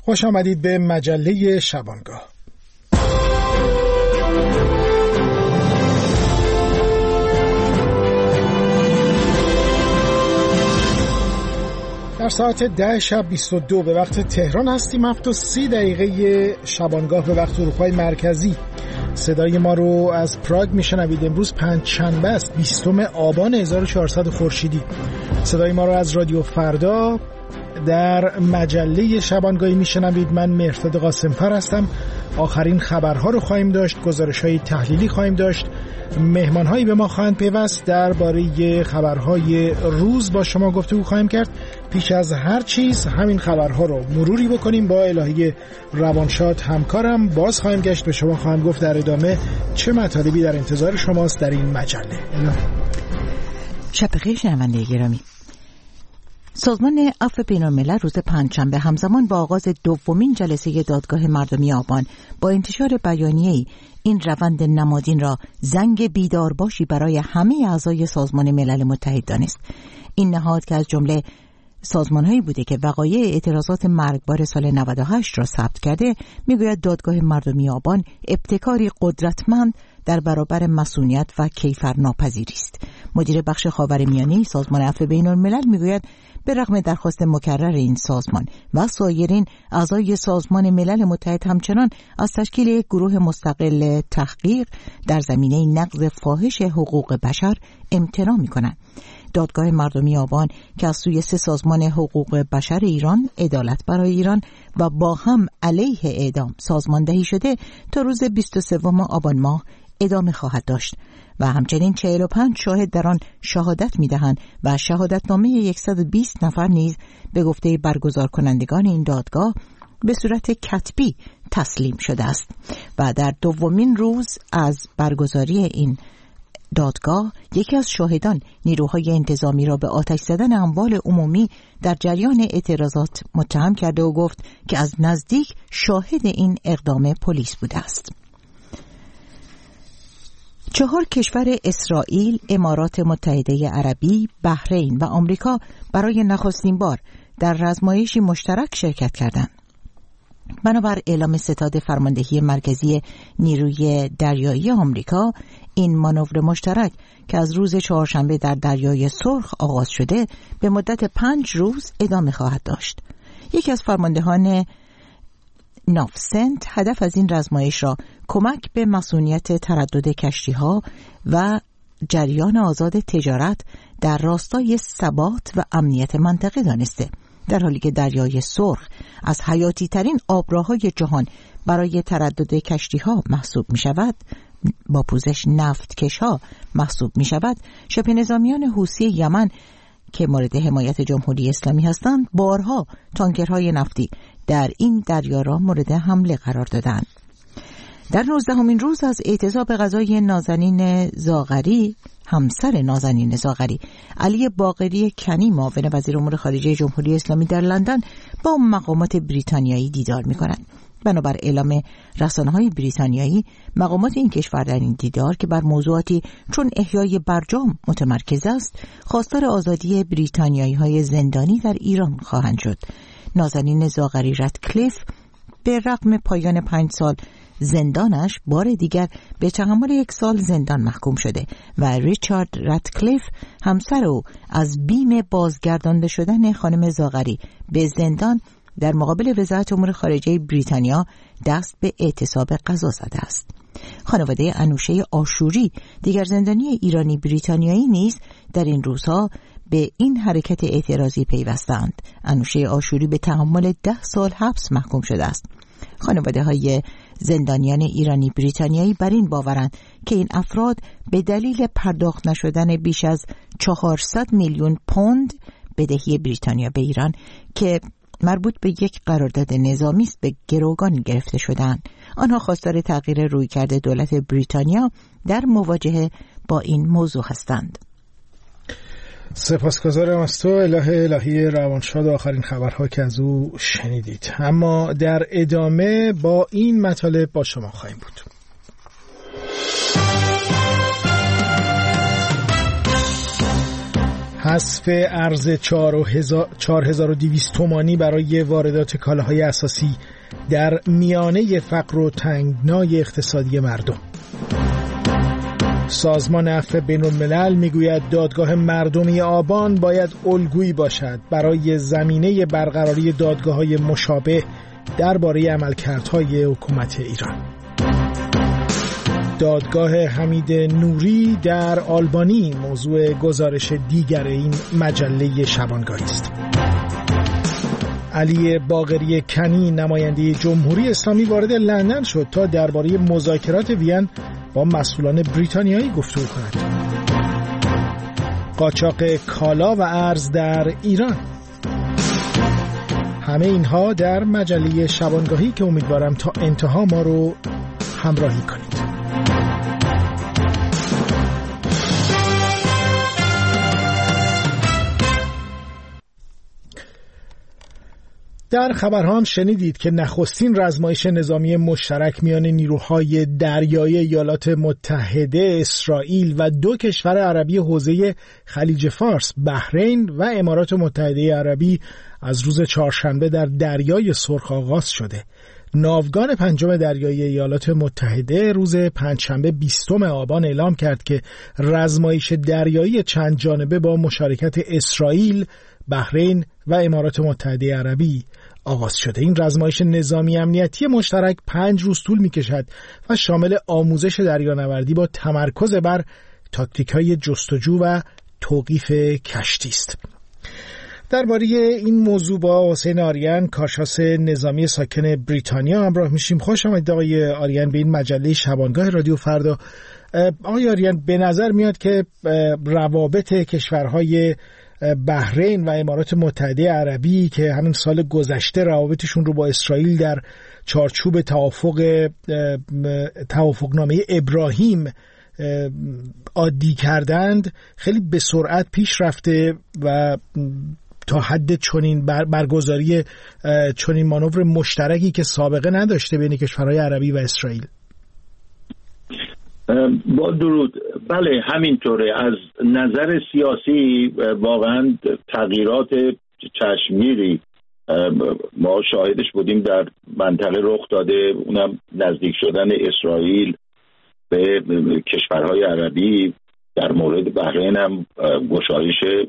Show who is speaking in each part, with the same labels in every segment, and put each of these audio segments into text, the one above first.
Speaker 1: خوش آمدید به مجله شبانگاه. در ساعت 10 شب 22 به وقت تهران هستیم. 7:30 شبانگاه به وقت اروپای مرکزی. صدای ما رو از پراگ میشنوید. امروز پنجشنبه است، 20 آبان 1400 خورشیدی. صدای ما رو از رادیو فردا در مجله شبانگاهی میشنوید. من مهرداد قاسم‌فر هستم. آخرین خبرها رو خواهیم داشت، گزارش‌های تحلیلی خواهیم داشت، مهمان‌هایی به ما خواهند پیوست، درباره خبرهای روز با شما گفتگو خواهیم کرد. پیش از هر چیز همین خبرها رو مروری بکنیم با الهی روانشاد همکارم. باز خواهیم گشت، به شما خواهم گفت در ادامه چه مطالبی در انتظار شماست در این مجله.
Speaker 2: شب بخیر شنونده گرامی. سازمان عفو بین‌الملل روز پنجشنبه همزمان با آغاز دومین جلسه دادگاه مردمی آبان با انتشار بیانیه‌ای این روند نمادین را زنگ بیدارباشی برای همه اعضای سازمان ملل متحد دانست. این نهاد که از جمله سازمان‌هایی بوده که وقایع اعتراضات مرگبار سال 98 را ثبت کرده، میگوید دادگاه مردمی آبان ابتکاری قدرتمند در برابر مصونیت و کیفرناپذیری است. مدیر بخش خاورمیانه سازمان عفو بین‌الملل میگوید به رغم درخواست مکرر این سازمان و سایرین اعضای سازمان ملل متحد همچنان از تشکیل یک گروه مستقل تحقیق در زمینه نقض فاحش حقوق بشر امتناع می‌کنند. دادگاه مردمی آبان که از سوی 3 سازمان حقوق بشر ایران، عدالت برای ایران و با هم علیه اعدام سازماندهی شده تا روز 23 آبان ماه ادامه خواهد داشت و همچنین 45 شاهد در آن شهادت می‌دهند و شهادتنامه 120 نفر نیز به گفته برگزار کنندگان این دادگاه به صورت کتبی تسلیم شده است. و در دومین روز از برگزاری این دادگاه یکی از شاهدان نیروهای انتظامی را به آتش زدن اموال عمومی در جریان اعتراضات متهم کرده و گفت که از نزدیک شاهد این اقدام پلیس بوده است. 4 کشور اسرائیل، امارات متحده عربی، بحرین و آمریکا برای نخستین بار در رزمایشی مشترک شرکت کردند. بنابر اعلام ستاد فرماندهی مرکزی نیروی دریایی آمریکا، این مانور مشترک که از روز چهارشنبه در دریای سرخ آغاز شده به مدت 5 روز ادامه خواهد داشت. یکی از فرماندهان نافسنت هدف از این رزمایش را کمک به مصونیت تردد کشتی‌ها و جریان آزاد تجارت در راستای ثبات و امنیت منطقه دانسته، در حالی که دریای سرخ از حیاتی ترین آبراهای جهان برای تردد کشتی‌ها محسوب می شود، با پوزش نفتکش‌ها محسوب می شود. شبه نظامیان حوثی یمن که مورد حمایت جمهوری اسلامی هستند، بارها تانکرهای نفتی در این دریا را مورد حمله قرار دادند. در 19مین روز از اعتصاب غذای نازنین زاغری، همسر نازنین زاغری، علی باقری کنی، معاون وزیر امور خارجه جمهوری اسلامی در لندن با مقامات بریتانیایی دیدار می‌کنند. بنابر اعلام رسانه‌های بریتانیایی، مقامات این کشور در این دیدار که بر موضوعاتی چون احیای برجام متمرکز است، خواستار آزادی بریتانیایی‌های زندانی در ایران خواهند شد. نازنین زاغری رتکلیف به رغم پایان 5 سال زندانش بار دیگر به تحمل 1 سال زندان محکوم شده و ریچارد رتکلیف همسر او از بیم بازگردانده شدن خانم زاغری به زندان در مقابل وزارت امور خارجه بریتانیا دست به اعتصاب غذا زده است. خانواده انوشه آشوری، دیگر زندانی ایرانی بریتانیایی نیز در این روزها به این حرکت اعتراضی پیوستند. انوشه آشوری به تحمل 10 سال حبس محکوم شده است. خانواده های زندانیان ایرانی بریتانیایی بر این باورند که این افراد به دلیل پرداخت نشدن بیش از 400 میلیون پوند بدهی بریتانیا به ایران که مربوط به یک قرارداد نظامی است به گروگان گرفته شدند. آنها خواستار تغییر رویکرد دولت بریتانیا در مواجهه با این موضوع هستند.
Speaker 1: سپاسگزارم از تو الهی روانشاد. آخرین خبرها که از او شنیدید. اما در ادامه با این مطالب با شما خواهیم بود. حذف ارز 4200 تومانی برای واردات کالاهای اساسی در میانه فقر و تنگنای اقتصادی مردم. سازمان عفو بین‌الملل میگوید دادگاه مردمی آبان باید الگویی باشد برای زمینه برقراری دادگاه‌های مشابه درباره عملکردهای حکومت ایران. دادگاه حمید نوری در آلبانی موضوع گزارش دیگر این مجله شبانگاهی است. علی باقری کنی نماینده جمهوری اسلامی وارد لندن شد تا درباره مذاکرات وین با مسئولان بریتانیایی گفتگو کند. قاچاق کالا و ارز در ایران. همه اینها در مجله شبانگاهی که امیدوارم تا انتها ما رو همراهی کنید. در خبرها هم شنیدید که نخستین رزمایش نظامی مشترک میان نیروهای دریایی ایالات متحده، اسرائیل و دو کشور عربی حوزه خلیج فارس، بحرین و امارات متحده عربی از روز چهارشنبه در دریای سرخ آغاز شده. ناوگان پنجم دریایی ایالات متحده روز پنجشنبه 20 آبان اعلام کرد که رزمایش دریایی چند جانبه با مشارکت اسرائیل، بحرین و امارات متحده عربی آغاز شده. این رزمایش نظامی امنیتی مشترک 5 روز طول می‌کشد و شامل آموزش دریانوردی با تمرکز بر تاکتیک‌های جستجو و توقیف کشتی است. درباره این موضوع با حسین آریان، کارشناس نظامی ساکن بریتانیا همراه میشیم. خوش آمدید آقای آریان به این مجله شبانگاه رادیو فردا. آقای آریان، به نظر میاد که روابط کشورهای بحرین و امارات متحده عربی که همین سال گذشته روابطشون رو با اسرائیل در چارچوب توافقنامه ابراهیم عادی کردند، خیلی به سرعت پیش رفته و تا حد چنین برگزاری چنین مانور مشترکی که سابقه نداشته بین کشورهای عربی و اسرائیل.
Speaker 3: با درود. بله همینطوره. از نظر سیاسی واقعا تغییرات چشمگیری ما شاهدش بودیم در منطقه رخ داده، اونم نزدیک شدن اسرائیل به کشورهای عربی. در مورد بحرین هم گشایش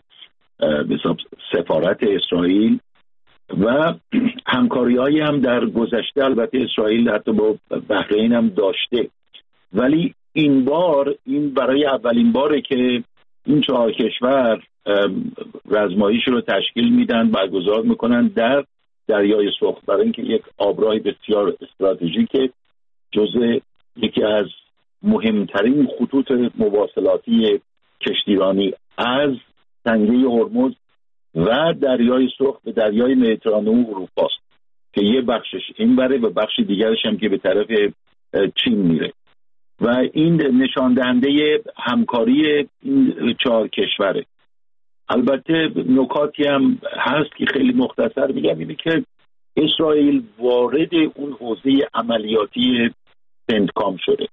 Speaker 3: سفارت اسرائیل و همکاری‌هایی هم در گذشته البته اسرائیل حتی با بحرین هم داشته، ولی این بار این برای اولین باره که این 4 کشور رزمایش رو تشکیل میدن، برگزار میکنن در دریای سرخ، برای اینکه یک آبراه بسیار استراتژیک جزء یکی از مهمترین خطوط مواصلاتی کشتیرانی از تنگه هرمز و دریای سرخ به دریای مدیترانه و اروپا است که یه بخشش این بره و بخش دیگرش هم که به طرف چین میره و این نشان دهنده همکاری این 4 کشوره. البته نکاتی هم هست که خیلی مختصر میگم، اینه که اسرائیل وارد اون حوزه عملیاتی سنتکام شده.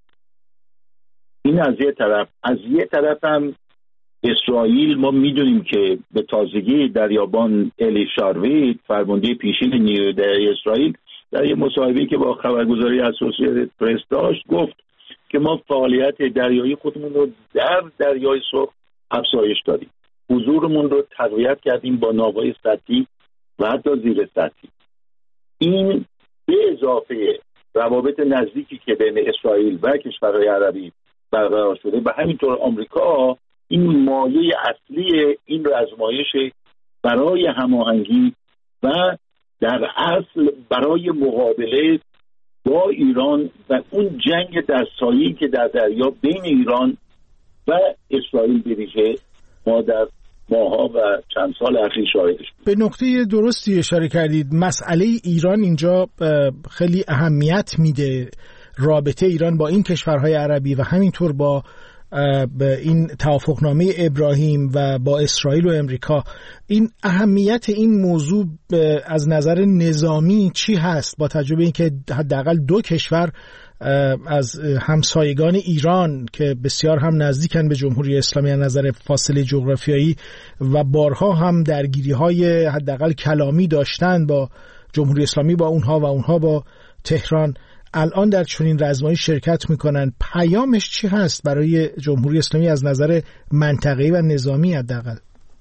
Speaker 3: این از یه طرف. از یه طرف هم اسرائیل ما میدونیم که به تازگی دریابان الی شارویت، فرمانده پیشین نیروی دریایی اسرائیل، در یه مصاحبه‌ای که با خبرگزاری اسوسییتد پرس داشت گفت که ما فعالیت دریایی خودمون رو در دریای سرخ افزایش دادیم، حضورمون رو تقویت کردیم با ناوهای سطحی و حتی زیر سطحی. این به اضافه روابط نزدیکی که بین اسرائیل و کشورهای عربی برقرار شده و همینطور آمریکا، این مایه اصلی این رزمایش برای هماهنگی و در اصل برای مقابله با ایران و اون جنگ در سایه‌ای که در دریا بین ایران و اسرائیل بریزه ما در ماها و چند سال اخیر شاهدش بود.
Speaker 1: به نکته درستی اشاره کردید. مسئله ایران اینجا خیلی اهمیت میده، رابطه ایران با این کشورهای عربی و همینطور با این توافقنامه ابراهیم و با اسرائیل و امریکا. این اهمیت این موضوع از نظر نظامی چی هست با تجربه اینکه حداقل 2 کشور از همسایگان ایران که بسیار هم نزدیکن به جمهوری اسلامی از نظر فاصله جغرافیایی و بارها هم درگیری‌های حداقل کلامی داشتن با جمهوری اسلامی، با اونها و اونها با تهران، الان در چنین رزمایی شرکت میکنن. پیامش چی هست برای جمهوری اسلامی از نظر منطقه‌ای و نظامی حداقل؟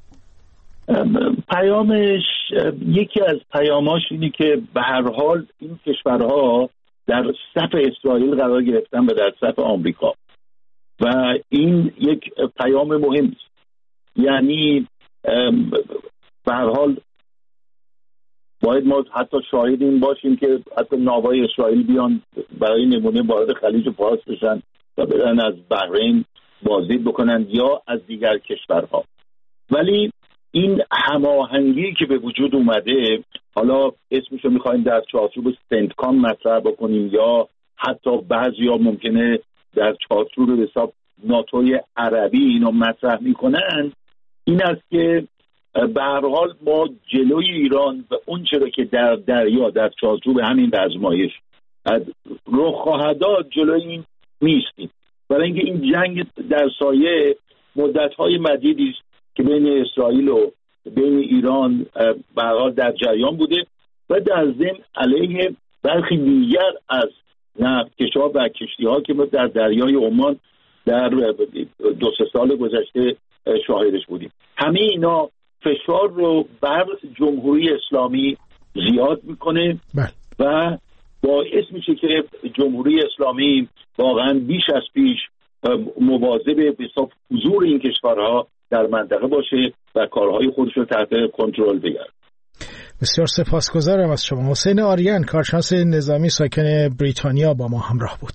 Speaker 3: پیامش، یکی از پیاماش اینه که به هر حال این کشورها در صف اسرائیل قرار گرفتن و در صف آمریکا و این یک پیام مهم است. یعنی به هر حال باید ما حتی شاهد این باشیم که حتی ناوهای اسرائیل بیان برای نمونه وارد خلیج فارس بشن و برن از بحرین بازدید بکنن یا از دیگر کشورها. ولی این هماهنگی که به وجود اومده، حالا اسمشو میخوایم در چارچوب سنتکام مطرح بکنیم یا حتی بعضیا ممکنه در چارچوب به حساب ناتوی عربی اینو مطرح میکنن، این است که به هر حال ما جلوی ایران و اون چرا که در دریا در چارچوب همین آزمایش رخ خواهد داد جلوی این میستیم، برای اینکه این جنگ در سایه مدت‌های مدیدی است که بین اسرائیل و بین ایران به هر حال در جریان بوده و در ضمن علیه برخی دیگر از نفتکش‌ها و کشتی‌ها که ما در دریای عمان در 2-3 سال گذشته شاهدش بودیم. همه اینا فشار رو بر جمهوری اسلامی زیاد میکنه و باعث میشه که جمهوری اسلامی واقعا بیش از پیش مواظب به حضور این کشورها در منطقه باشه و کارهای خودش رو تحت کنترل بگیره.
Speaker 1: بسیار سپاسگزارم از شما. حسین آریان، کارشناس نظامی ساکن بریتانیا، با ما همراه بود.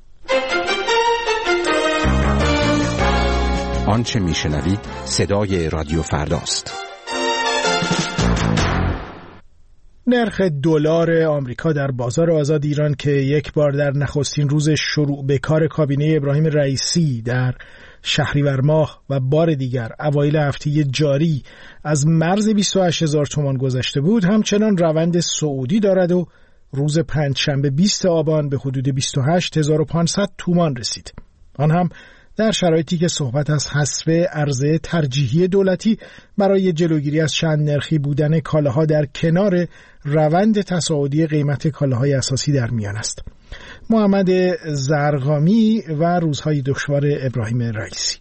Speaker 4: آنچه میشنوید صدای رادیو فرداست.
Speaker 1: نرخ دلار آمریکا در بازار آزاد ایران که یک بار در نخستین روز شروع به کار کابینه ابراهیم رئیسی در شهریور ماه و بار دیگر اوایل هفته جاری از مرز 28,000 تومان گذشته بود، همچنان روند صعودی دارد و روز پنجشنبه 20 آبان به حدود 28,500 تومان رسید. آن هم در شرایطی که صحبت از حذف عرضه ترجیحی دولتی برای جلوگیری از چند نرخی بودن کالاها در کنار روند تصاعدی قیمت کالاهای اساسی در میان است. محمد زرقامی و روزهای دشوار ابراهیم رئیسی.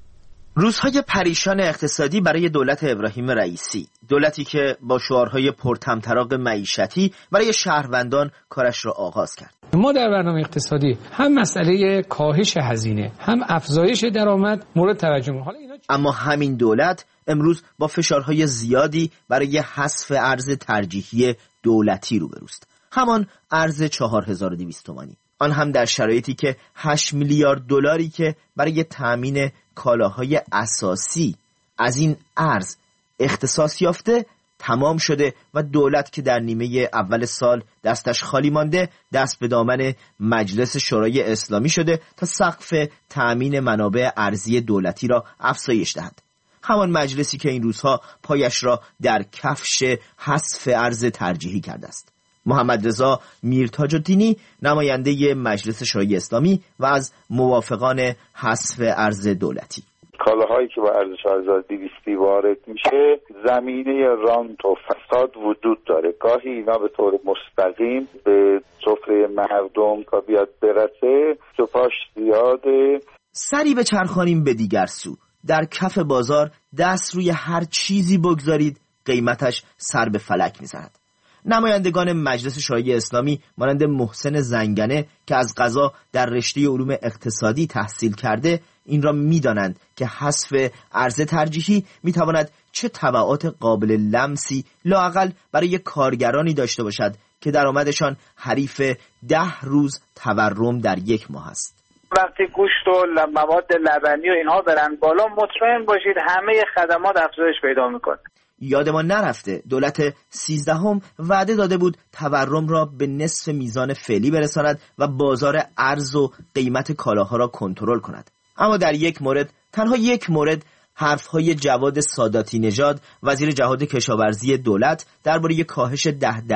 Speaker 5: روزهای پریشان اقتصادی برای دولت ابراهیم رئیسی، دولتی که با شعارهای پرطمطراق معیشتی برای شهروندان کارش را آغاز کرد.
Speaker 6: ما در برنامه اقتصادی هم مسئله کاهش هزینه هم افزایش درآمد مورد توجه ما.
Speaker 5: اما همین دولت امروز با فشارهای زیادی برای حذف ارز ترجیحی دولتی روبروست، همان ارز 4200 تومانی، آن هم در شرایطی که 8 میلیارد دلاری که برای تامین کالاهای اساسی از این ارز اختصاص یافته تمام شده و دولت که در نیمه اول سال دستش خالی مانده دست به دامن مجلس شورای اسلامی شده تا سقف تأمین منابع ارزی دولتی را افزایش دهد. همان مجلسی که این روزها پایش را در کفش حذف ارز ترجیحی کرده است. محمد رضا میرتاج‌الدینی، نماینده مجلس شورای اسلامی و از موافقان حذف ارز دولتی:
Speaker 7: کالاهایی که با ارزش 1200 وارد میشه زمینه رانت و فساد وجود داره. گاهی اینا به طور مستقیم به سفره مردم تا بیاد برسه سپاش زیاده.
Speaker 5: سری به چرخانیم به دیگر سو. در کف بازار دست روی هر چیزی بگذارید قیمتش سر به فلک میزند. نمایندگان مجلس شورای اسلامی مانند محسن زنگنه که از قضا در رشته علوم اقتصادی تحصیل کرده این را می‌دانند که حذف ارز ترجیحی می‌تواند چه تبعات قابل لمسی لااقل برای کارگرانی داشته باشد که درآمدشان حریف 10 روز تورم در یک ماه است.
Speaker 8: وقتی گوشت و مواد لبنی و اینها برن بالا، مطمئن باشید همه خدمات افزایش پیدا می‌کنه.
Speaker 5: یادمان نرفته دولت 13 وعده داده بود تورم را به نصف میزان فعلی برساند و بازار ارز و قیمت کالاها را کنترل کند. اما در یک مورد، تنها یک مورد، حرفهای جواد ساداتی نژاد وزیر جهاد کشاورزی دولت درباره کاهش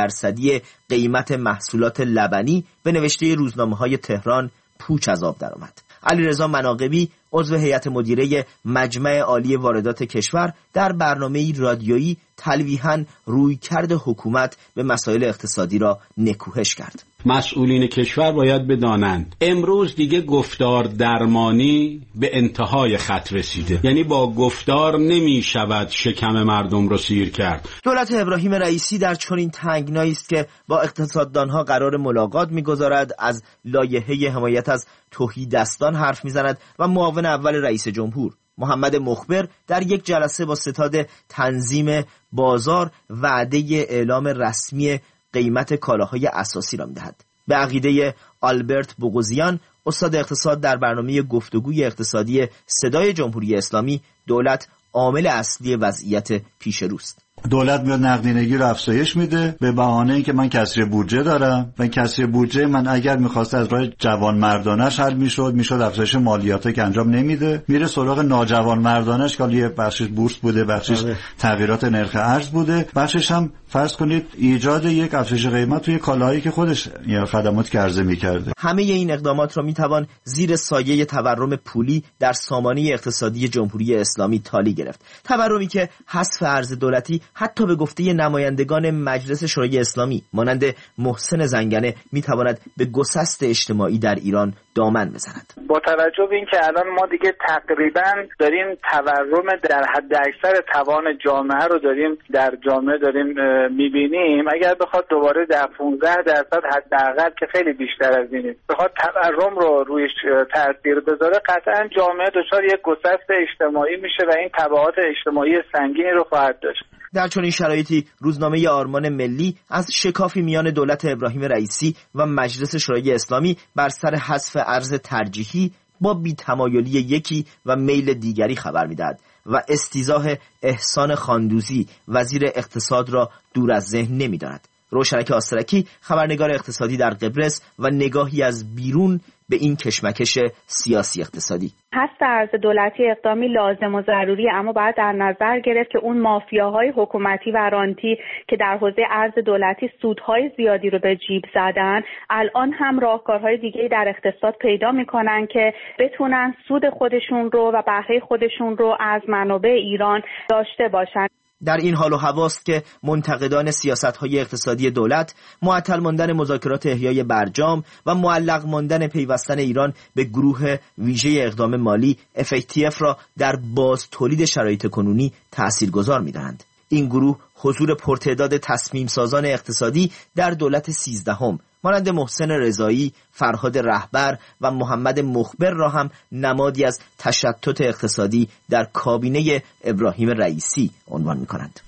Speaker 5: 10% قیمت محصولات لبنی به نوشته روزنامه‌های تهران پوچ از آب درآمد. علیرضا مناقبی عضو هیئت مدیره مجمع عالی واردات کشور در برنامه‌ای رادیویی تلویحاً رویکرد حکومت به مسائل اقتصادی را نکوهش کرد.
Speaker 9: مسئولین کشور باید بدانند امروز دیگه گفتار درمانی به انتهای خط رسیده، یعنی با گفتار نمی شود شکم مردم رو سیر کرد.
Speaker 5: دولت ابراهیم رئیسی در چنین تنگنایی است که با اقتصاددانها قرار ملاقات می‌گذارد، از لایحه حمایت از تهیدستان حرف می‌زند و معاون اول رئیس جمهور محمد مخبر در یک جلسه با ستاد تنظیم بازار وعده اعلام رسمی قیمت کالاهای اساسی را می‌دهد. به عقیده آلبرت بوغوزیان، استاد اقتصاد در برنامه گفتگوی اقتصادی صدای جمهوری اسلامی، دولت عامل اصلی وضعیت پیش روست.
Speaker 10: دولت میاد نقدینگی رو افزایش میده به بهانه اینکه من کسری بودجه دارم و کسری بودجه من اگر میخواست از راه جوانمردانش حل میشد افزایش مالیاتی که انجام نمیده، میره سراغ ناجوانمردانش که یه بخشش بورس بوده، بخشش تغییرات نرخ ارز بوده، بخشش هم فرض کنید ایجاد یک افزایش قیمت توی کالاهایی که خودش یا خدمات که عرضه میکرده.
Speaker 5: همه این اقدامات را میتوان زیر سایه تورم پولی در سامانه اقتصادی جمهوری اسلامی تالی گرفت. تورمی که حذف ارز دولتی حتی به گفته نمایندگان مجلس شورای اسلامی مانند محسن زنگنه میتواند به گسست اجتماعی در ایران دامن بزند.
Speaker 8: با توجه به اینکه الان ما دیگه تقریبا داریم تورم در حد اکثر توان جامعه رو در جامعه داریم میبینیم، اگر بخواد دوباره در 15% حداقل که خیلی بیشتر از اینه بخواد تورم رو رویش تاثیر بذاره، قطعا جامعه دچار یک گسست اجتماعی میشه و این تبعات اجتماعی سنگینی رو خواهد داشت.
Speaker 5: در چنین شرایطی روزنامه آرمان ملی از شکافی میان دولت ابراهیم رئیسی و مجلس شورای اسلامی بر سر حذف ارز ترجیحی با بی‌تمایلی یکی و میل دیگری خبر میدهد و استیضاح احسان خاندوزی وزیر اقتصاد را دور از ذهن نمی‌دارد. روشنک آسترکی خبرنگار اقتصادی در قبرس و نگاهی از بیرون به این کشمکش سیاسی اقتصادی.
Speaker 11: حذف ارز دولتی اقدامی لازم و ضروری، اما باید در نظر گرفت که اون مافیاهای حکومتی و رانتی که در حوزه ارز دولتی سودهای زیادی رو به جیب زدن، الان هم راهکارهای دیگه‌ای در اقتصاد پیدا میکنن که بتونن سود خودشون رو و بهره خودشون رو از منابع ایران داشته باشن.
Speaker 5: در این حال و هواست که منتقدان سیاست‌های اقتصادی دولت معطل ماندن مذاکرات احیای برجام و معلق ماندن پیوستن ایران به گروه ویژه اقدام مالی FATF را در باز تولید شرایط کنونی تأثیرگذار می‌دانند. این گروه حضور پرتعداد تصمیم سازان اقتصادی در دولت 13 مانند محسن رضایی، فرهاد رهبر و محمد مخبر را هم نمادی از تشتت اقتصادی در کابینه ابراهیم رئیسی عنوان می‌کنند.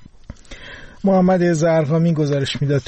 Speaker 1: محمد زرقامی گزارش میداد.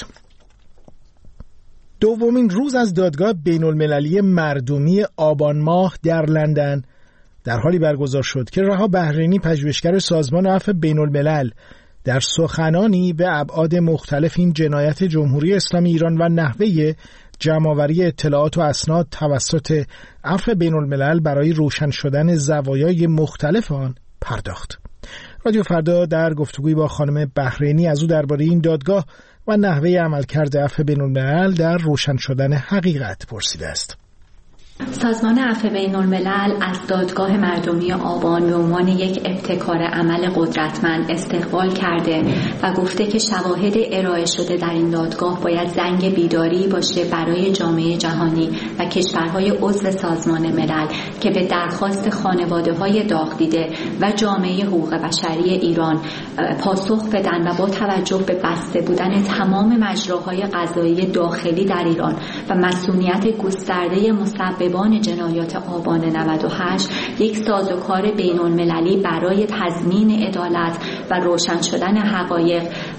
Speaker 1: دومین روز از دادگاه بین‌المللی مردمی آبان ماه در لندن در حالی برگزار شد که رها بحرینی، پژوهشگر سازمان عفو بین‌الملل، در سخنانی به ابعاد مختلف این جنایت جمهوری اسلامی ایران و نحوه جمع‌آوری اطلاعات و اسناد توسط عفو بین‌الملل برای روشن شدن زوایای مختلف آن پرداخت. رادیو فردا در گفتگوی با خانم بحرینی از او درباره این دادگاه و نحوه عملکرد عفو بین‌الملل در روشن شدن حقیقت پرسیده است.
Speaker 12: سازمان عفو بین‌الملل از دادگاه مردمی آبان به عنوان یک ابتکار عمل قدرتمند استقبال کرده و گفته که شواهد ارائه شده در این دادگاه باید زنگ بیداری باشه برای جامعه جهانی و کشورهای عضو سازمان ملل که به درخواست خانواده‌های داغ‌دیده و جامعه حقوق بشری ایران پاسخ بدن و با توجه به بسته بودن تمام مجراهای قضایی داخلی در ایران و مسئولیت گسترده مسببان جنایات آبان 98 یک سازوکار بین‌المللی برای تضمین عدالت و روشن شدن حقایق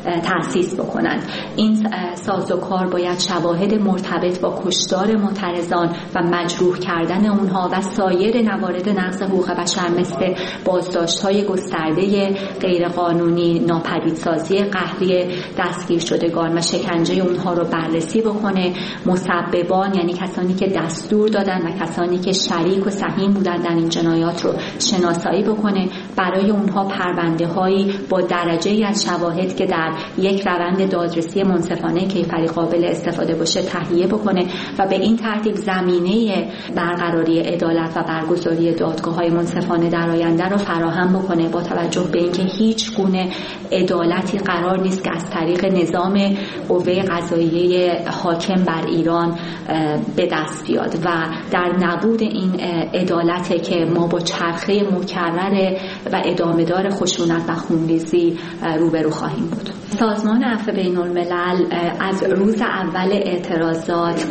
Speaker 12: تأسیس بکنند. این سازوکار باید شواهد مرتبط با کشتار معترضان و مجروح کردن اونها و سایر موارد نقض حقوق بشر مثل بازداشت‌های گسترده غیرقانونی، ناپدیدسازی قهری دستگیر شدگان و شکنجه اونها رو بررسی بکنه. مسببان یعنی کسانی که دستور دادن و کسانی که شریک و سهیم بودن در این جنایات رو شناسایی بکنه. برای اونها پرونده‌هایی با درجه‌ای از شواهد که در یک روند دادرسی منصفانه کیفری قابل استفاده باشه تهیه بکنه و به این ترتیب زمینه برقراری عدالت و برگزاری دادگاه‌های منصفانه در آینده رو فراهم بکنه، با توجه به اینکه هیچ گونه عدالتی قرار نیست که از طریق نظام قوه قضاییه حاکم بر ایران به دست بیاد و در نبود این عدالته که ما با چرخه مکرر و ادامه‌دار خشونت و خونریزی روبرو خواهیم بود. سازمان عفو بین‌الملل از روز اول اعتراضات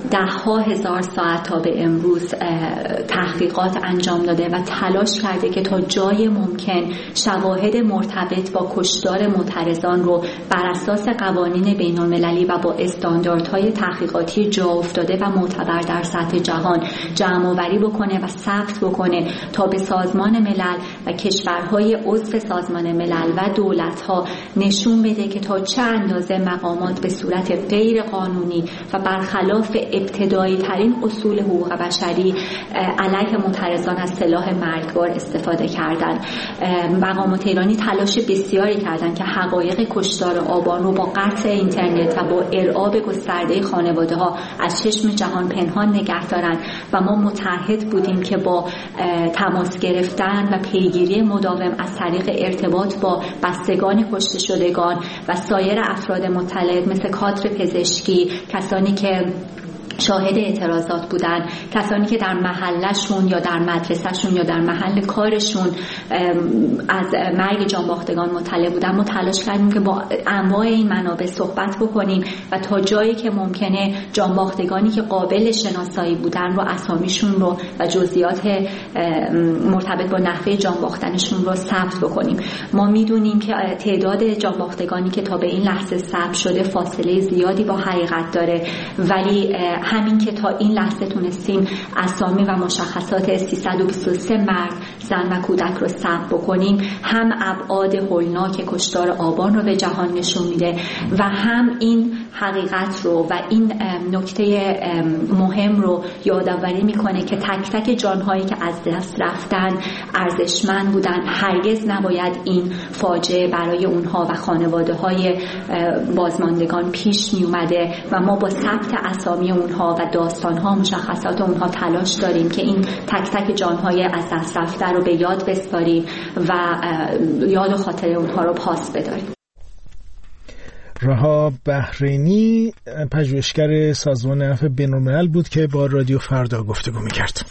Speaker 12: 10,000 ساعت تا به امروز تحقیقات انجام داده و تلاش کرده که تا جای ممکن شواهد مرتبط با کشتار معترضان رو بر اساس قوانین بین‌المللی و با استانداردهای تحقیقاتی جا افتاده و معتبر در سطح جهان جمع‌آوری بکنه و ثبت بکنه تا به سازمان ملل و کشورهای عضو سازمان ملل و دولت‌ها نشون بده که تا چه اندازه مقامات به صورت غیر قانونی و برخلاف ابتدایی ترین اصول حقوق بشری علیه معترضان از سلاح مرگبار استفاده کردند. مقامات ایرانی تلاش بسیاری کردند که حقایق کشتار آبان رو با قطع اینترنت و با ارعاب گسترده خانواده‌ها از چشم جهان پنهان نگه دارند و ما متعهد بودیم که با تماس گرفتن و پیگیری مداوم از طریق ارتباط با بستگان کشته شدگان و سایر افراد مطلع مثل کادر پزشکی، کسانی که شاهد اعتراضات بودن، کسانی که در محلشون یا در مدرسهشون یا در محل کارشون از مرگ جانباختگان مطلع بودن، ما تلاش کردیم که با انواع این منابع صحبت بکنیم و تا جایی که ممکنه جانباختگانی که قابل شناسایی بودن رو اسامیشون رو و جزئیات مرتبط با نحوه جانباختنشون رو ثبت بکنیم. ما میدونیم که تعداد جانباختگانی که تا به این لحظه ثبت شده فاصله زیادی با حقیقت داره، ولی همین که تا این لحظه تونستیم اسامی و مشخصات 323 مرد، زن و کودک رو ثبت بکنیم، هم ابعاد هولناک کشتار آبان رو به جهان نشون میده و هم این حقیقت رو و این نکته مهم رو یادآوری میکنه که تک تک جانهایی که از دست رفتن ارزشمند بودن. هرگز نباید این فاجعه برای اونها و خانواده‌های بازماندگان پیش می اومده و ما با ثبت اسامی اونها و داستانها مشخصات اونها تلاش داریم که این تک تک جانهای از دست رفته رو به یاد بسپاریم و یاد و خاطر اونها رو پاس بداریم.
Speaker 1: رها بحرینی پژوهشگر سازمان عفو بین‌الملل بود که با رادیو فردا گفتگو می‌کرد.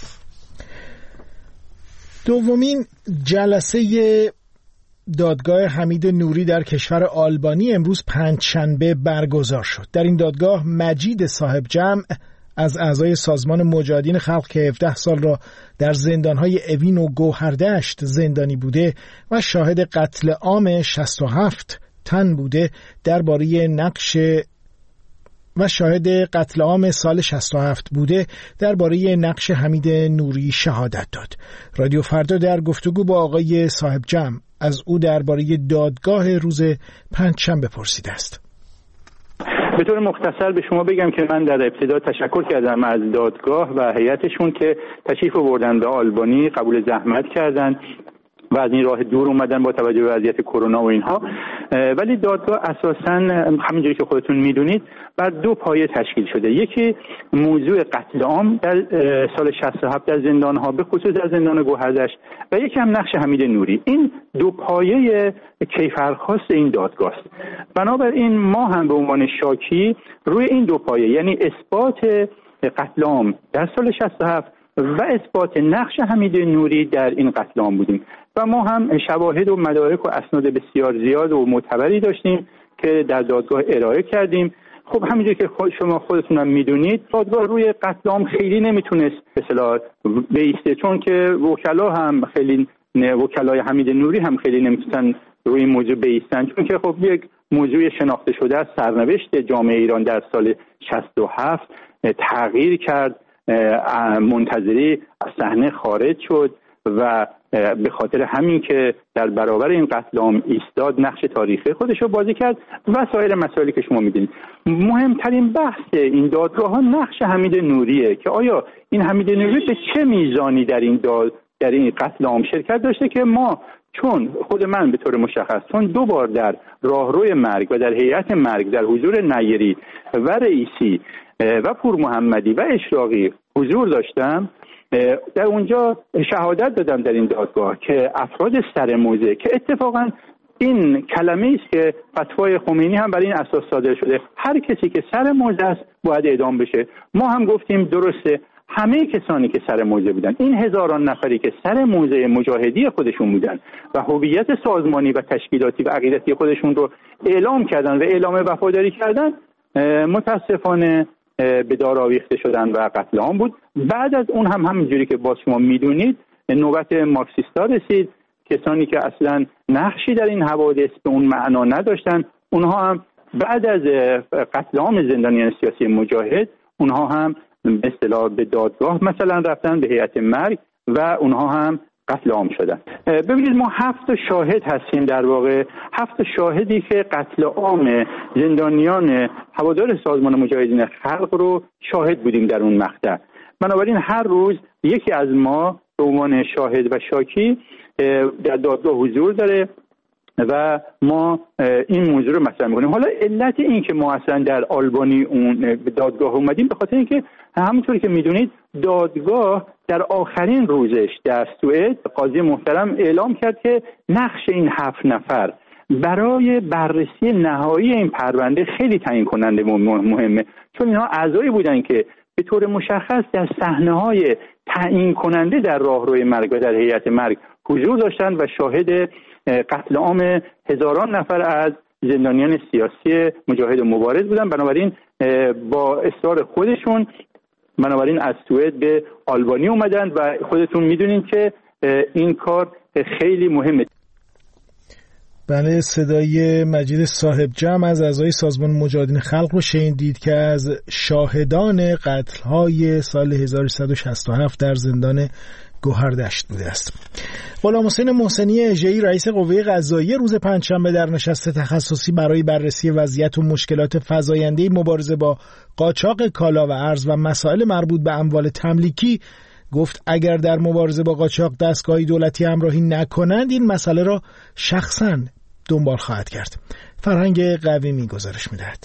Speaker 1: دومین جلسه دادگاه حمید نوری در کشور آلبانی امروز پنجشنبه برگزار شد. در این دادگاه مجید صاحب جمع از اعضای سازمان مجاهدین خلق که 17 سال را در زندانهای اوین و گوهردشت زندانی بوده و شاهد قتل عام 67 تن بوده درباره نقش و شاهد قتل عام سال 67 بوده درباره نقش حمید نوری شهادت داد. رادیو فردا در گفتگو با آقای صاحب جمع از او درباره دادگاه روز پنجشنبه پرسیده است.
Speaker 13: به طور مختصر به شما بگم که من در ابتدا تشکر کردم از دادگاه و هیئتشون که تشریف آوردن به آلبانی، قبول زحمت کردن و از این راه دور اومدن با توجه به وضعیت کرونا و اینها. ولی دادگاه اساساً همونجوری که خودتون میدونید بر دو پایه تشکیل شده. یکی موضوع قتل عام در سال 67 در زندان‌ها، به خصوص در زندان گوهردشت، و یکی هم نقش حمید نوری. این دو پایه کیفرخواست این دادگاه است. بنابراین ما هم به عنوان شاکی روی این دو پایه، یعنی اثبات قتل عام در سال 67 و اثبات نقش حمید نوری در این قتل عام بودیم و ما هم شواهد و مدارک و اسناد بسیار زیاد و معتبری داشتیم که در دادگاه ارائه کردیم. خب همینجوری که شما خودتون هم میدونید دادگاه روی قتل عام خیلی نمیتونست به اصطلاح بایسته، چون که وکلای حمید نوری هم خیلی نمیتونن روی این موضوع بایستن، چون که خب یک موضوع شناخته شده از سرنوشت جامعه ایران در سال 67 تغییر کرد. منتظری از صحنه خارج شد و به خاطر همین که در برابر این قتل عام ایستاد نقش تاریخی خودش رو بازی کرد و سایر مسائلی که شما میدونید. مهمترین بحث این دادگاه ها نقش حمید نوریه که آیا این حمید نوری به چه میزانی در این قتل عام شرکت داشته که ما چون خود من به طور مشخص چون 2 بار در راهروی مرگ و در هیئت مرگ در حضور نیری و رئیسی و پور محمدی و اشراقی حضور داشتم، در اونجا شهادت دادم در این دادگاه که افراد سرموزه که اتفاقا این کلمه است که فتوای خمینی هم برای این اساس صادر شده، هر کسی که سرموزه است باید اعدام بشه. ما هم گفتیم درسته همه کسانی که سرموزه بودن، این هزاران نفری که سرموزه مجاهدی خودشون بودن و هویت سازمانی و تشکیلاتی و عقیدتی خودشون رو اعلام کردن و اعلام وفاداری کردن، متاسفانه به دار آویخته شدن و قتل عام بود. بعد از اون هم همینجوری که با شما میدونید نوبت مارکسیستا رسید، کسانی که اصلا نقشی در این حوادث به اون معنا نداشتن، اونها هم بعد از قتل عام زندانیان سیاسی مجاهد اونها هم به اصطلاح به دادگاه مثلا رفتن به هیئت مرگ و اونها هم قتل عام شدن. ببینید ما 7 شاهد هستیم، در واقع 7 شاهدی که قتل عام زندانیان هوادار سازمان مجاهدین خلق رو شاهد بودیم در اون مقطع. بنابراین هر روز یکی از ما به عنوان شاهد و شاکی در دادگاه حضور داره و ما این موضوع رو مطرح می‌کنیم. حالا علت این که ما اصلا در آلبانی اون به دادگاه اومدیم به خاطر اینکه همونطوری که میدونید دادگاه در آخرین روزش در سوئد قاضی محترم اعلام کرد که نقش این 7 نفر برای بررسی نهایی این پرونده خیلی تعیین کننده و مهمه، چون اینها اعضایی بودن که به طور مشخص در صحنه‌های تعیین کننده در راهروی مرگ و در هیئت مرگ حضور داشتن و شاهد قتل عام هزاران نفر از زندانیان سیاسی مجاهد و مبارز بودن. بنابراین با اصرار خودشون از سوئد به آلبانی اومدن و خودتون میدونین که این کار خیلی مهمه.
Speaker 1: بله، صدای مجید صاحب جمع از اعضای سازمان مجاهدین خلق رو شنیدید که از شاهدان قتل‌های سال 1367 در زندان گوهردشت بوده است. غلام حسین محسنی اژه‌ای رئیس قوه قضاییه روز پنجشنبه در نشست تخصصی برای بررسی وضعیت و مشکلات فزاینده مبارزه با قاچاق کالا و ارز و مسائل مربوط به اموال تملیکی گفت اگر در مبارزه با قاچاق دستگاهی دولتی همراهی نکنند این مسئله را شخصاً دنبال خواهد کرد. فرهنگ قویمی گزارش می‌دهد.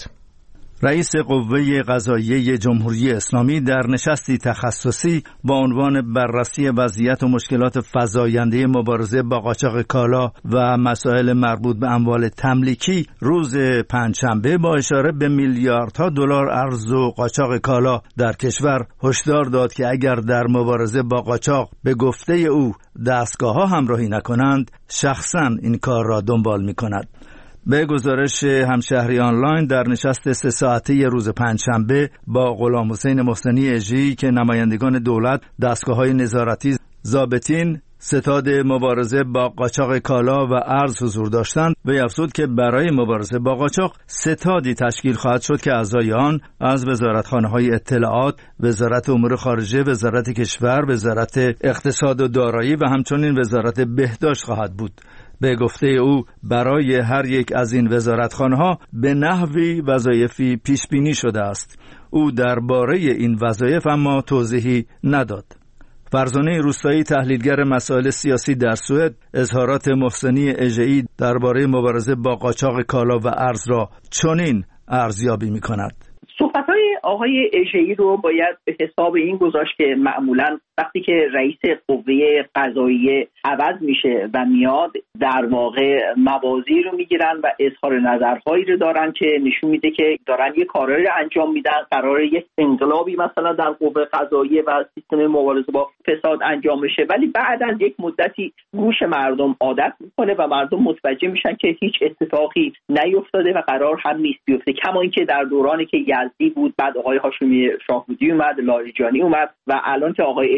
Speaker 10: رئیس قوه قضاییه جمهوری اسلامی در نشستی تخصصی با عنوان بررسی وضعیت و مشکلات فزاینده مبارزه با قاچاق کالا و مسائل مربوط به اموال تملیکی روز پنجشنبه با اشاره به میلیاردها دلار ارز و قاچاق کالا در کشور هشدار داد که اگر در مبارزه با قاچاق به گفته او دستگاه‌ها همراهی نکنند شخصاً این کار را دنبال می‌کند. به گزارش همشهری آنلاین در نشست 3 ساعته روز پنجشنبه با غلام حسین محسنی اژه‌ای که نمایندگان دولت، دستگاه‌های نظارتی، ضابطین، ستاد مبارزه با قاچاق کالا و ارز حضور داشتند، وی افزود که برای مبارزه با قاچاق ستادی تشکیل خواهد شد که اعضای آن از وزارتخانه‌های اطلاعات، وزارت امور خارجه، وزارت کشور، وزارت اقتصاد و دارایی و همچنین وزارت بهداشت خواهد بود. به گفته او برای هر یک از این وزارتخانه‌ها به نحوی وظایفی پیش بینی شده است. او درباره این وظایف اما توضیحی نداد. فرزانه روستایی تحلیلگر مسائل سیاسی در سوئد اظهارات محسنی اژه‌ای درباره مبارزه با قاچاق کالا و ارز را چنین ارزیابی می‌کند.
Speaker 14: صحبت‌های آقای اژه‌ای رو باید به حساب این گذاشت که معمولاً وقتی که رئیس قوه قضاییه عوض میشه و میاد در واقع موازی رو میگیرن و اظهار نظرهایی رو دارن که نشون میده که دارن یه کارایی رو انجام میدن، قراره یه انقلابی مثلا در قوه قضاییه و سیستم مبارزه با فساد انجام بشه، ولی بعد از یک مدتی گوش مردم عادت میکنه و مردم متوجه میشن که هیچ اتفاقی نیفتاده و قرار هم نیست بیفته. کما اینکه در دورانی که یزدی بود، بعد آقای هاشمی شاهبودی اومد، لاریجانی اومد و الان که آقای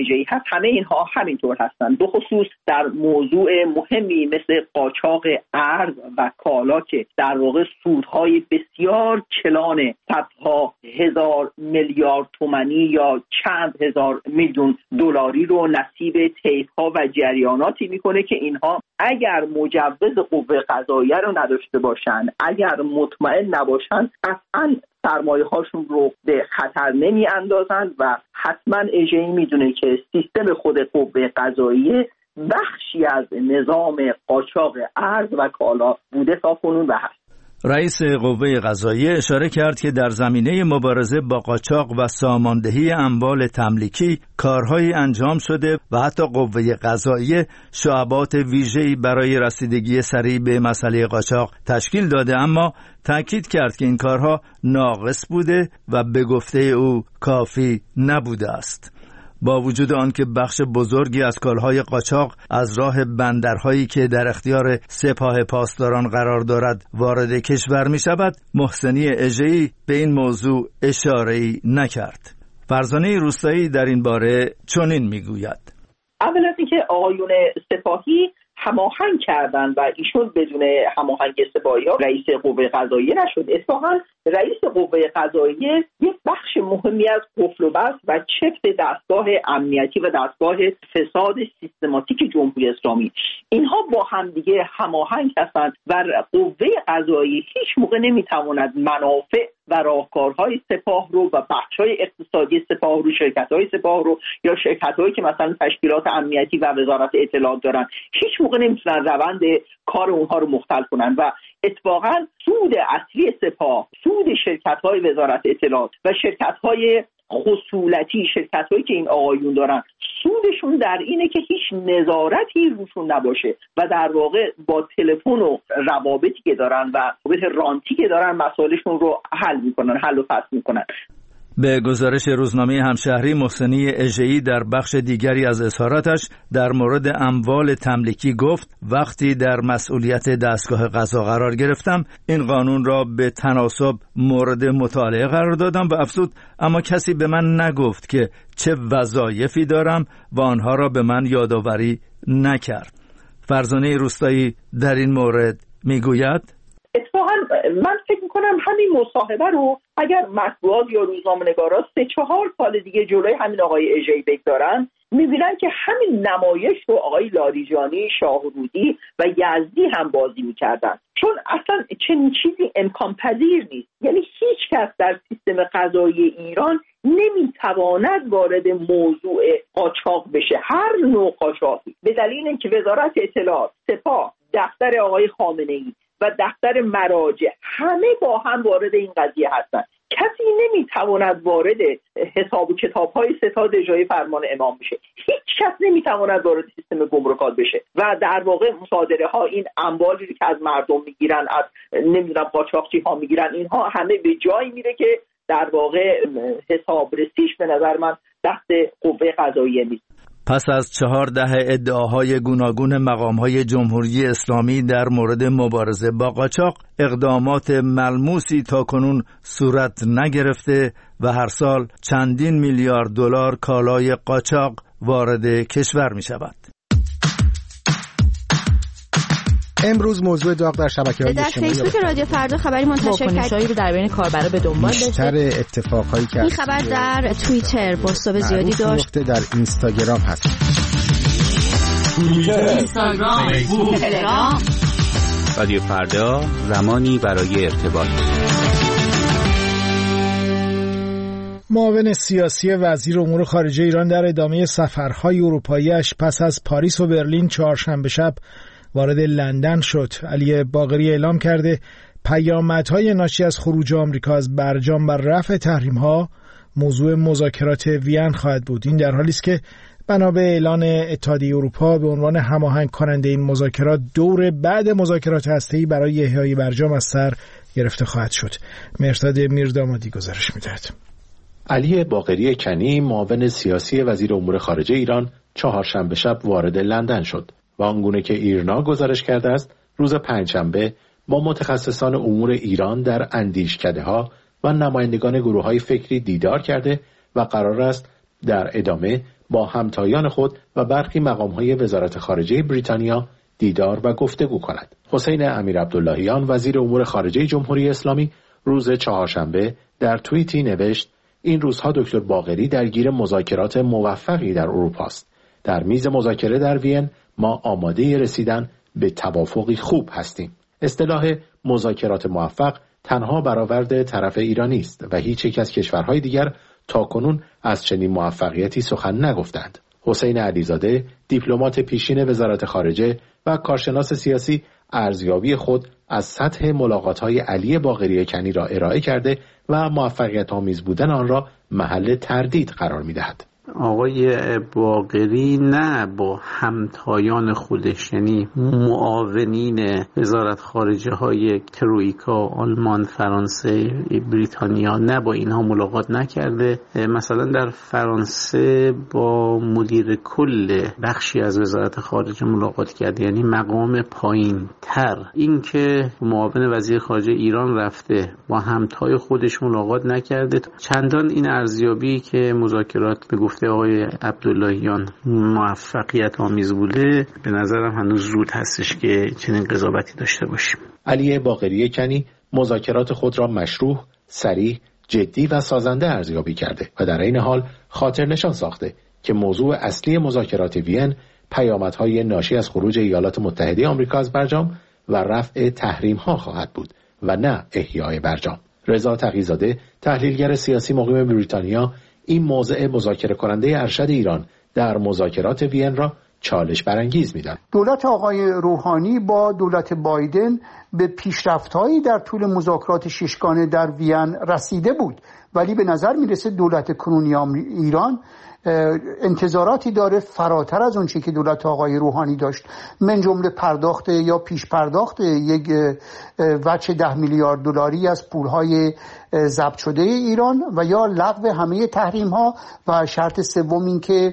Speaker 14: اژه‌ای هست، همه اینها همینطور هستند. به خصوص در موضوع مهمی مثل قاچاق ارز و کالا که در واقع سودهای بسیار کلان صدها هزار میلیارد تومانی یا چند هزار میلیون دلاری رو نصیب طیف‌ها و جریاناتی میکنه که اینها اگر مجوز قوه قضاییه رو نداشته باشن، اگر مطمئن نباشن، قطعاً سرمایه هاشون رو به خطر نمی اندازن و حتما اژه‌ای میدونه که سیستم خود قوه قضاییه بخشی از نظام قاچاق ارز و کالا بوده تا کنون و هست.
Speaker 15: رئیس قوه قضاییه اشاره کرد که در زمینه مبارزه با قاچاق و ساماندهی اموال تملیکی کارهایی انجام شده و حتی قوه قضاییه شعبات ویژه‌ای برای رسیدگی سریع به مسئله قاچاق تشکیل داده، اما تأکید کرد که این کارها ناقص بوده و به گفته او کافی نبوده است. با وجود آنکه بخش بزرگی از کالهای قاچاق از راه بندرهایی که در اختیار سپاه پاسداران قرار دارد وارد کشور می شود، محسنی اژه‌ای به این موضوع اشاره‌ای نکرد. فرزانه روستایی در این باره چنین می گوید:
Speaker 14: اول از اینکه آقایون سپاهی هماهنگ کردن و ایشون بدون هماهنگ سپاهی ها رئیس قوه قضاییه نشد. اتفاقا رئیس قوه قضاییه یک بخش مهمی از قفل و بست و چفت دستگاه امنیتی و دستگاه فساد سیستماتیک جمهوری اسلامی، اینها با هم دیگه هماهنگ هستند و قوه قضاییه هیچ موقع نمیتواند منافع و راهکارهای سپاه رو و بخش‌های اقتصادی سپاه رو، شرکت‌های سپاه رو یا شرکت‌هایی که مثلا تشکیلات امنیتی و وزارت اطلاعات دارن، هیچ موقع نمیتونن روند کار اونها رو مختل کنن و اتفاقا سود اصلی سپاه، سود شرکت‌های وزارت اطلاعات و شرکت‌های خصولتی، شرکت‌هایی که این آقایون دارن، سودشون در اینه که هیچ نظارتی روشون نباشه و در واقع با تلفن و روابطی که دارن و روابط رانتی که دارن مسائلشون رو حل و فصل میکنن.
Speaker 15: به گزارش روزنامه همشهری، محسنی اژه‌ای در بخش دیگری از اظهاراتش در مورد اموال تملیکی گفت: وقتی در مسئولیت دستگاه قضا قرار گرفتم این قانون را به تناسب مورد مطالعه قرار دادم و افزود اما کسی به من نگفت که چه وظایفی دارم و آنها را به من یادآوری نکرد. فرزانه روستایی در این مورد میگوید:
Speaker 14: اتفاقا من فکر میکنم همین مصاحبه رو اگر مطبوعات یا روزنامه‌نگارا 3-4 سال دیگه جلوی همین آقای اژه‌ای بگذارن، میبینن که همین نمایش رو آقای لاریجانی، شاهرودی و یزدی هم بازی میکردن، چون اصلا چنین چیزی امکان پذیر نیست. یعنی هیچ کس در سیستم قضایی ایران نمیتواند وارد موضوع قاچاق بشه، هر نوع قاچاقی، به دلیل اینکه وزارت اطلاعات، سپاه، دفتر آقای خامنه‌ای و دفتر مراجع همه با هم وارد این قضیه هستن. کسی نمیتواند وارد حساب و کتاب‌های ستاد اجرایی فرمان امام بشه، هیچ کس نمیتواند وارد سیستم گمرکات بشه و در واقع مصادره ها، این اموالی که از مردم میگیرن، از نمیدونم قاچاقچی ها میگیرن، اینها همه به جایی میره که در واقع حسابرسیش به نظر من دست قوه قضاییه نیست.
Speaker 15: پس از 14 ادعاهای گوناگون مقام‌های جمهوری اسلامی در مورد مبارزه با قاچاق، اقدامات ملموسی تاکنون صورت نگرفته و هر سال چندین میلیارد دلار کالای قاچاق وارد کشور می‌شود.
Speaker 1: امروز موضوع داغ در شبکه‌های اجتماعی
Speaker 16: در فیسبوک رادیو فردا خبری منتشر کرد رو در بین کاربرا به دنبال داشته.
Speaker 1: بیشتر اتفاقایی که
Speaker 16: این خبر در توییتر بازتاب زیادی داشت،
Speaker 1: در اینستاگرام هست.
Speaker 16: اینستاگرام، فیسبوک، تلگرام.
Speaker 4: رادیو فردا، زمانی برای ارتباط.
Speaker 1: معاون سیاسی وزیر امور خارجه ایران در ادامه سفرهای اروپایی‌اش پس از پاریس و برلین چهارشنبه شب وارد لندن شد. علی باقری اعلام کرده پیامدهای ناشی از خروج آمریکا از برجام و رفع تحریم‌ها موضوع مذاکرات وین خواهد بود. این در حالی است که بنا به اعلان اتحادیه اروپا به عنوان هماهنگ کننده این مذاکرات، دور بعد مذاکرات هسته‌ای برای احیای برجام از سر گرفته خواهد شد. مهرداد میردامادی گزارش می‌دهد.
Speaker 17: علی باقری کنی، معاون سیاسی وزیر امور خارجه ایران، چهارشنبه شب وارد لندن شد و آنگونه که ایرنا گزارش کرده است، روز پنجشنبه با متخصصان امور ایران در اندیشکده‌ها و نمایندگان گروه‌های فکری دیدار کرده و قرار است در ادامه با همتایان خود و برخی مقام‌های وزارت خارجه بریتانیا دیدار و گفتگو کند. حسین امیرعبداللهیان وزیر امور خارجه جمهوری اسلامی روز چهارشنبه در توییتی نوشت: این روزها دکتر باقری درگیر مذاکرات موفقی در اروپا است. در میز مذاکره در وین ما آماده رسیدن به توافقی خوب هستیم. اصطلاح مذاکرات موفق تنها برآورد طرف ایرانی است و هیچ یک از کشورهای دیگر تاکنون از چنین موفقیتی سخن نگفتند. حسین علیزاده، دیپلمات پیشین وزارت خارجه و کارشناس سیاسی، ارزیابی خود از سطح ملاقات‌های علی باقری کنی را ارائه کرده و موفقیت‌آمیز بودن آن را محل تردید قرار می‌دهد.
Speaker 18: آقای باقری نه با همتایان خودش، یعنی معاونین وزارت خارجه های ترویکا، آلمان، فرانسه، بریتانیا، نه با اینها ملاقات نکرده. مثلا در فرانسه با مدیر کل بخشی از وزارت خارجه ملاقات کرده، یعنی مقام پایین تر. این که معاون وزیر خارجه ایران رفته با همتای خودش ملاقات نکرده، چندان این ارزیابی که مذاکرات به گفته آقای عبداللهیان موفقیت آمیز بوده، به نظرم هنوز زود هستش که چنین قضاوتی داشته باشیم.
Speaker 17: علی باقری کنی مذاکرات خود را مشروع، صریح، جدی و سازنده ارزیابی کرده و در این حال خاطر نشان ساخته که موضوع اصلی مذاکرات وین پیامدهای ناشی از خروج ایالات متحده آمریکا از برجام و رفع تحریم‌ها خواهد بود و نه احیای برجام. رضا تقی‌زاده، تحلیلگر سیاسی مقیم بریتانیا، این موضع مذاکره کننده ارشد ایران در مذاکرات وین را چالش برانگیز می‌داند.
Speaker 19: دولت آقای روحانی با دولت بایدن به پیشرفت‌هایی در طول مذاکرات ششگانه در وین رسیده بود، ولی به نظر می‌رسه دولت کنونی ایران انتظاراتی داره فراتر از اون چیزی که دولت آقای روحانی داشت، من جمله پرداخت یا پیش پرداخت یک وجه 10 میلیارد دلاری از پولهای ضبط شده ایران و یا لغو همه تحریم ها و شرط سوم این که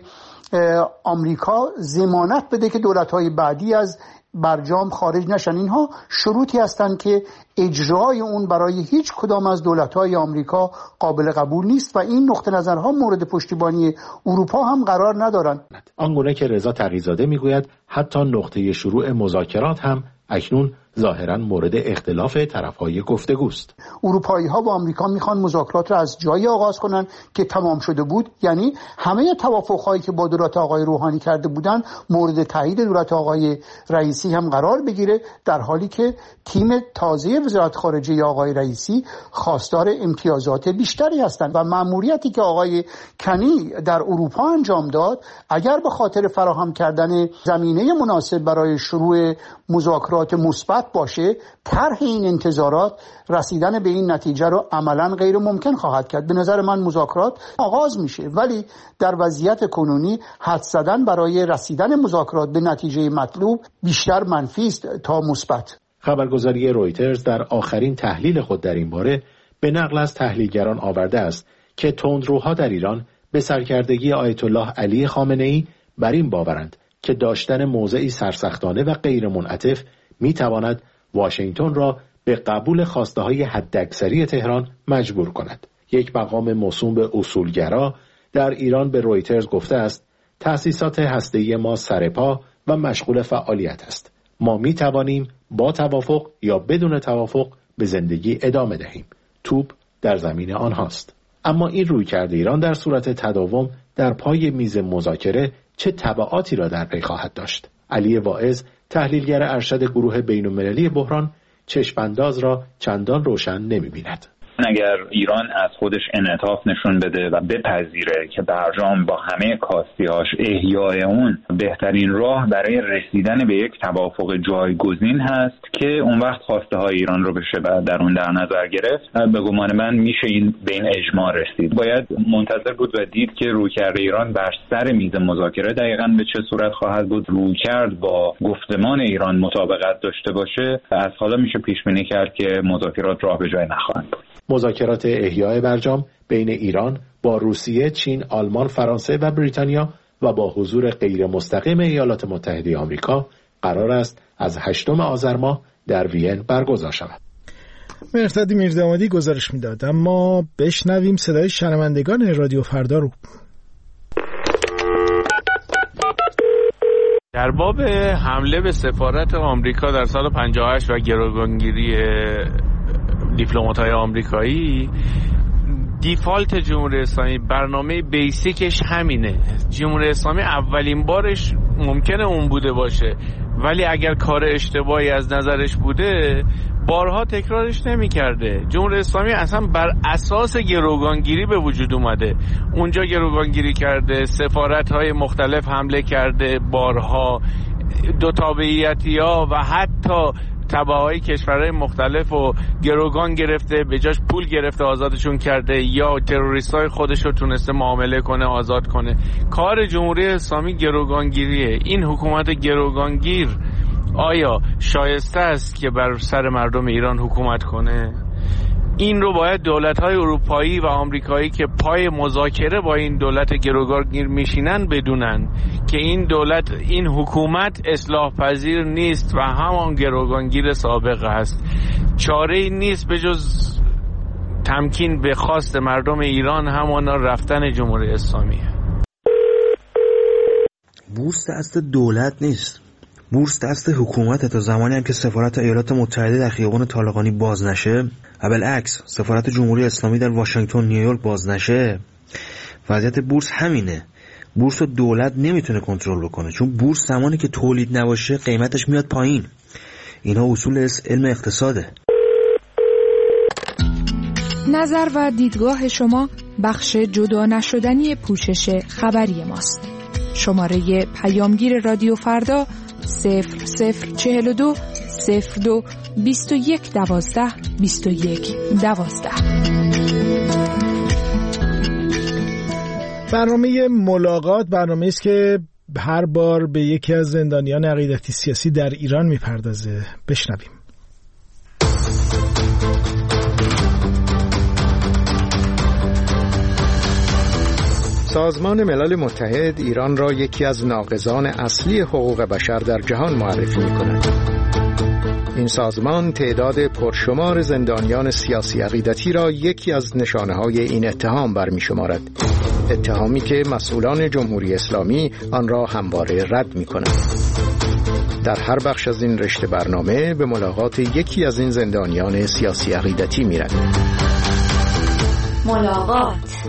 Speaker 19: آمریکا ضمانت بده که دولت‌های بعدی از برجام خارج نشن. اینها شروطی هستند که اجرای اون برای هیچ کدام از دولت‌های آمریکا قابل قبول نیست و این نقطه نظرها مورد پشتیبانی اروپا هم قرار ندارند.
Speaker 17: آنگونه که رضا تقی‌زاده میگوید حتی نقطه شروع مذاکرات هم اکنون ظاهراً مورد اختلاف طرف‌های گفتگوست.
Speaker 19: اروپایی‌ها با آمریکا میخوان مذاکرات را از جایی آغاز کنن که تمام شده بود، یعنی همه توافق‌هایی که با دولت آقای روحانی کرده بودن مورد تایید دولت آقای رئیسی هم قرار بگیره، در حالی که تیم تازه وزارت خارجه آقای رئیسی خواستار امتیازات بیشتری هستند و مأموریتی که آقای کنی در اروپا انجام داد اگر به خاطر فراهم کردن زمینه مناسب برای شروع مذاکرات مثبت باشه، طرح این انتظارات رسیدن به این نتیجه رو عملاً غیر ممکن خواهد کرد. به نظر من مذاکرات آغاز میشه، ولی در وضعیت کنونی حد زدن برای رسیدن مذاکرات به نتیجه مطلوب بیشتر منفی است تا مثبت.
Speaker 17: خبرگزاری رویترز در آخرین تحلیل خود در این باره به نقل از تحلیلگران آورده است که تندروها در ایران به سرکردگی آیت الله علی خامنه‌ای بر این باورند که داشتن موضعی سرسختانه و غیر منعطف میتواند واشنگتن را به قبول خواسته‌های حداکثری تهران مجبور کند. یک مقام موسوم به اصولگرا در ایران به رویترز گفته است تأسیسات هسته‌ای ما سرپا و مشغول فعالیت است. ما میتوانیم با توافق یا بدون توافق به زندگی ادامه دهیم. توپ در زمین آنهاست. اما این رویکرد ایران در صورت تداوم در پای میز مذاکره چه تبعاتی را در پی خواهد داشت؟ علی واعظ، تحلیلگر ارشد گروه بین‌المللی بحران، چشم‌انداز را چندان روشن نمی‌بیند.
Speaker 20: اگر ایران از خودش انعطاف نشون بده و بپذیره که برجام با همه کاستی‌هاش احیای اون بهترین راه برای رسیدن به یک توافق جایگزین هست که اون وقت خواسته های ایران رو بشه در اون در نظر گرفت، به گمان من میشه به این اجماع رسید. باید منتظر بود و دید که رویکرد ایران بر سر میز مذاکره دقیقاً به چه صورت خواهد بود. رویکرد با گفتمان ایران مطابقت داشته باشه، از حالا میشه پیش بینی کرد که مذاکرات راه به جای نخواهند برد.
Speaker 17: مذاکرات احیای برجام بین ایران با روسیه، چین، آلمان، فرانسه و بریتانیا و با حضور غیر مستقیم ایالات متحده آمریکا قرار است از 8 آذر ماه در وین برگزار شود.
Speaker 1: مهرداد میردامادی گزارش میداد. اما بشنویم صدای شنوندگان رادیو فردا رو.
Speaker 21: در باب حمله به سفارت آمریکا در سال 58 و گروگانگیری دیپلمات‌های آمریکایی، دیفالت جمهوری اسلامی برنامه بیسیکش همینه. جمهوری اسلامی اولین بارش ممکنه اون بوده باشه، ولی اگر کار اشتباهی از نظرش بوده بارها تکرارش نمی کرده. جمهوری اسلامی اصلا بر اساس گروگانگیری به وجود اومده. اونجا گروگانگیری کرده، سفارت‌های مختلف حمله کرده، بارها دو تابعیتی‌ها و حتی تبعهای کشورهای مختلف و گروگان گرفته، به جاش پول گرفته آزادشون کرده، یا تروریستای خودش رو تونسته معامله کنه آزاد کنه. کار جمهوری اسلامی گروگانگیریه. این حکومت گروگانگیر آیا شایسته است که بر سر مردم ایران حکومت کنه؟ این رو باید دولت‌های اروپایی و آمریکایی که پای مذاکره با این دولت گروگانگیر میشینن بدونن که این دولت، این حکومت اصلاح پذیر نیست و همان گروگانگیر سابق است. چاره‌ای نیست به جز تمکین به خواست مردم ایران، همانا رفتن جمهوری اسلامی.
Speaker 22: بورس دست دولت نیست، بورس دست حکومت. تا زمانی هم که سفارت ایالات متحده در خیابان طالقانی باز نشه و بالعکس سفارت جمهوری اسلامی در واشنگتن نیویورک باز نشه، وضعیت بورس همینه. بورس رو دولت نمیتونه کنترل بکنه، چون بورس زمانی که تولید نباشه قیمتش میاد پایین. اینا اصول علم اقتصاده.
Speaker 23: نظر و دیدگاه شما بخش جدا نشدنی پوشش خبری ماست. شماره پیامگیر رادیو فردا 0042 02 21 12 21 12.
Speaker 1: برنامه ملاقات برنامه است که هر بار به یکی از زندانیان عقیدتی سیاسی در ایران میپردازه. بشنویم.
Speaker 24: سازمان ملل متحد ایران را یکی از ناقضان اصلی حقوق بشر در جهان معرفی می‌کند. این سازمان تعداد پرشمار زندانیان سیاسی عقیدتی را یکی از نشانه‌های این اتهام برمی‌شمارد. اتهامی که مسئولان جمهوری اسلامی آن را همواره رد می‌کنند. در هر بخش از این رشته برنامه به ملاقات یکی از این زندانیان سیاسی عقیدتی می‌رویم.
Speaker 25: ملاقات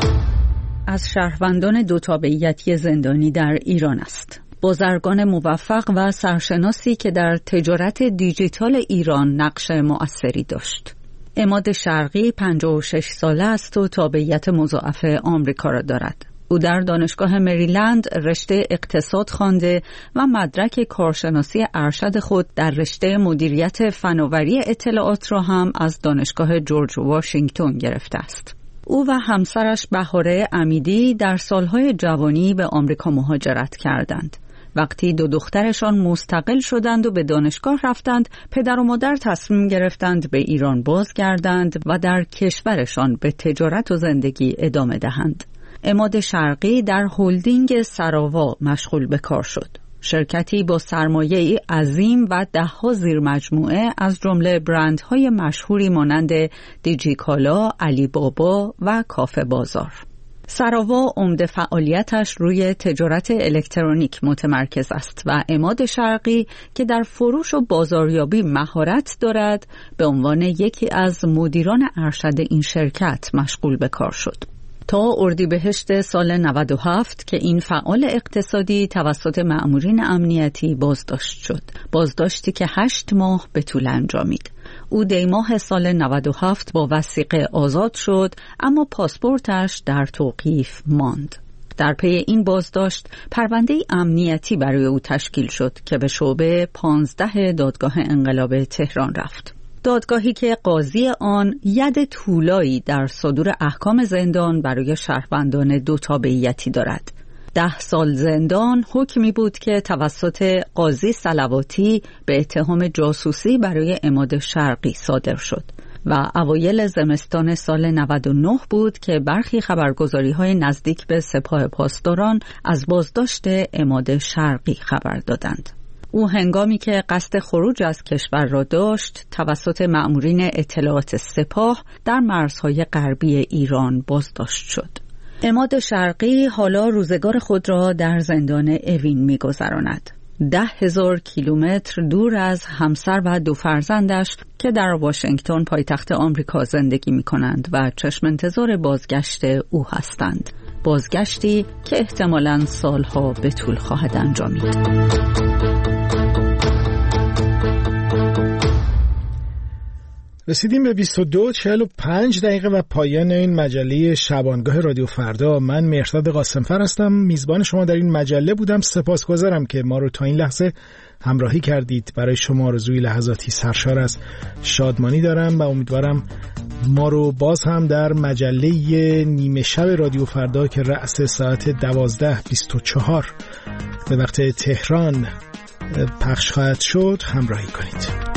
Speaker 25: از شهروندان دو تابعیتی زندانی در ایران است. بازرگان موفق و سرشناسی که در تجارت دیجیتال ایران نقش مؤثری داشت. عماد شرقی 56 ساله است و تابعیت مضاعف آمریکا را دارد. او در دانشگاه مریلند رشته اقتصاد خوانده و مدرک کارشناسی ارشد خود در رشته مدیریت فناوری اطلاعات را هم از دانشگاه جورج واشنگتن گرفته است. او و همسرش بهاره امیدی در سالهای جوانی به آمریکا مهاجرت کردند. وقتی دو دخترشان مستقل شدند و به دانشگاه رفتند، پدر و مادر تصمیم گرفتند به ایران بازگردند و در کشورشان به تجارت و زندگی ادامه دهند. عماد شرقی در هلدینگ سراوا مشغول به کار شد. شرکتی با سرمایه‌ای عظیم و ده‌ها زیر مجموعه از جمله برندهای مشهوری مانند دیجیکالا، علی بابا و کافه بازار. سراوا عمده فعالیتش روی تجارت الکترونیک متمرکز است و عماد شرقی که در فروش و بازاریابی مهارت دارد به عنوان یکی از مدیران ارشد این شرکت مشغول به کار شد. تا اردیبهشت سال 97 که این فعال اقتصادی توسط مأمورین امنیتی بازداشت شد. بازداشتی که 8 ماه به طول انجامید. او دی ماه سال 97 با وثیقه آزاد شد، اما پاسپورتش در توقیف ماند. در پی این بازداشت پرونده امنیتی برای او تشکیل شد که به شعبه 15 دادگاه انقلاب تهران رفت. دادگاهی که قاضی آن ید طولایی در صدور احکام زندان برای شهروندان دو تابعیتی دارد. 10 سال زندان حکمی بود که توسط قاضی صلواتی به اتهام جاسوسی برای عماد شرقی صادر شد و اوایل زمستان سال 99 بود که برخی خبرگزاری‌های نزدیک به سپاه پاسداران از بازداشت عماد شرقی خبر دادند. او هنگامی که قصد خروج از کشور را داشت توسط مأمورین اطلاعات سپاه در مرزهای غربی ایران بازداشت شد. عماد شرقی حالا روزگار خود را در زندان اوین می‌گذراند. 10,000 کیلومتر دور از همسر و 2 فرزندش که در واشنگتن پایتخت آمریکا زندگی می‌کنند و چشم انتظار بازگشت او هستند. بازگشتی که احتمالاً سالها به طول خواهد انجامید.
Speaker 1: رسیدیم به 22:45 و پایان این مجله شبانگاه رادیو فردا. من مهرداد قاسمفر هستم، میزبان شما در این مجله بودم. سپاسگزارم که ما رو تا این لحظه همراهی کردید. برای شما آرزوی لحظاتی سرشار از شادمانی دارم و امیدوارم ما رو باز هم در مجله نیمه شب رادیو فردا که رأس ساعت 12:24 به وقت تهران پخش خواهد شد همراهی کنید.